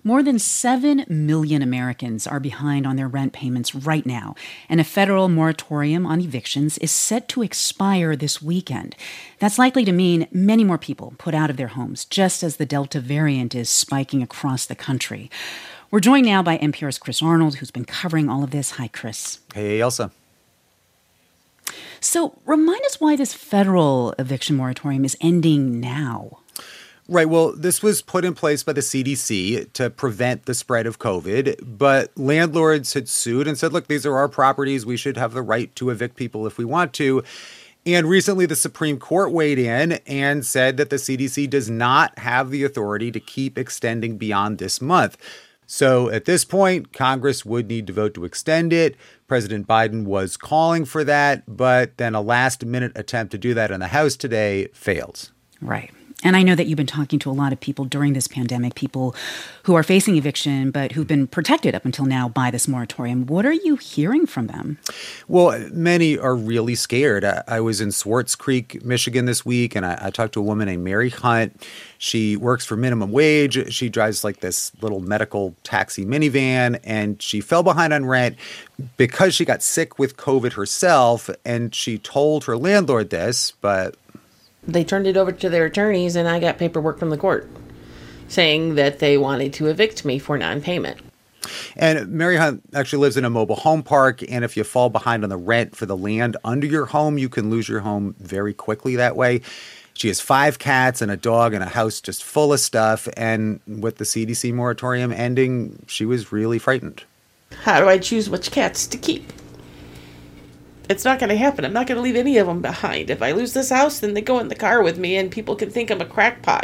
More than 7 million Americans are behind on their rent payments right now, and a federal moratorium on evictions is set to expire this weekend. That's likely to mean many more people put out of their homes, just as the Delta variant is spiking across the country. We're joined now by NPR's Chris Arnold, who's been covering all of this. Hi, Chris. Hey, Elsa. So remind us why this federal eviction moratorium is ending now. Right. Well, this was put in place by the CDC to prevent the spread of COVID, but landlords had sued and said, look, these are our properties. We should have the right to evict people if we want to. And recently, the Supreme Court weighed in and said that the CDC does not have the authority to keep extending beyond this month. So at this point, Congress would need to vote to extend it. President Biden was calling for that, but then a last-minute attempt to do that in the House today failed. Right. And I know that you've been talking to a lot of people during this pandemic, people who are facing eviction, but who've been protected up until now by this moratorium. What are you hearing from them? Well, many are really scared. I was in Swartz Creek, Michigan this week, and I talked to a woman named Mary Hunt. She works for minimum wage. She drives like this little medical taxi minivan, and she fell behind on rent because she got sick with COVID herself, and she told her landlord this, but they turned it over to their attorneys, and I got paperwork from the court saying that they wanted to evict me for non-payment. And Mary Hunt actually lives in a mobile home park, and if you fall behind on the rent for the land under your home, you can lose your home very quickly that way. She has 5 cats and a dog and a house just full of stuff, and with the CDC moratorium ending, she was really frightened. How do I choose which cats to keep? It's not going to happen. I'm not going to leave any of them behind. If I lose this house, then they go in the car with me and people can think I'm a crackpot.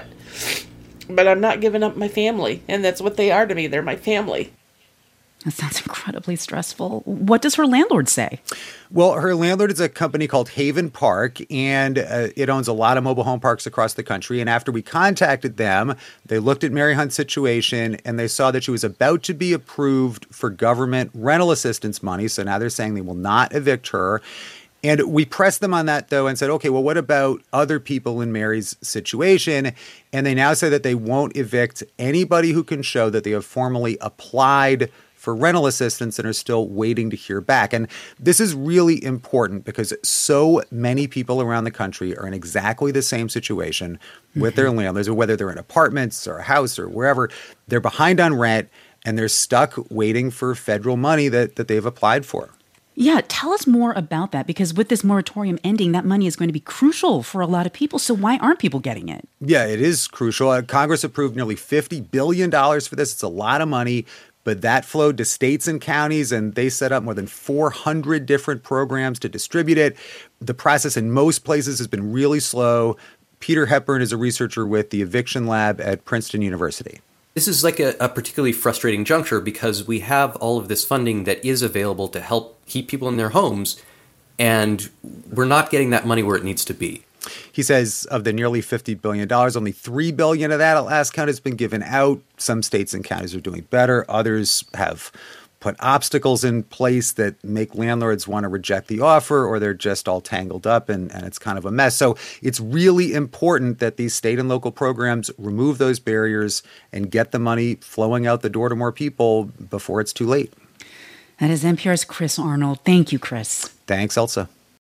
But I'm not giving up my family, and that's what they are to me. They're my family. That sounds incredibly stressful. What does her landlord say? Well, her landlord is a company called Haven Park, and it owns a lot of mobile home parks across the country. And after we contacted them, they looked at Mary Hunt's situation, and they saw that she was about to be approved for government rental assistance money. So now they're saying they will not evict her. And we pressed them on that, though, and said, okay, well, what about other people in Mary's situation? And they now say that they won't evict anybody who can show that they have formally applied for rental assistance and are still waiting to hear back. And this is really important because so many people around the country are in exactly the same situation with their landlords, or whether they're in apartments or a house or wherever. They're behind on rent and they're stuck waiting for federal money that they've applied for. Yeah, tell us more about that, because with this moratorium ending, that money is going to be crucial for a lot of people. So why aren't people getting it? Yeah, it is crucial. Congress approved nearly $50 billion for this. It's a lot of money. But that flowed to states and counties, and they set up more than 400 different programs to distribute it. The process in most places has been really slow. Peter Hepburn is a researcher with the Eviction Lab at Princeton University. This is like a particularly frustrating juncture because we have all of this funding that is available to help keep people in their homes, and we're not getting that money where it needs to be. He says of the nearly $50 billion, only $3 billion of that at last count has been given out. Some states and counties are doing better. Others have put obstacles in place that make landlords want to reject the offer, or they're just all tangled up and it's kind of a mess. So it's really important that these state and local programs remove those barriers and get the money flowing out the door to more people before it's too late. That is NPR's Chris Arnold. Thank you, Chris. Thanks, Elsa.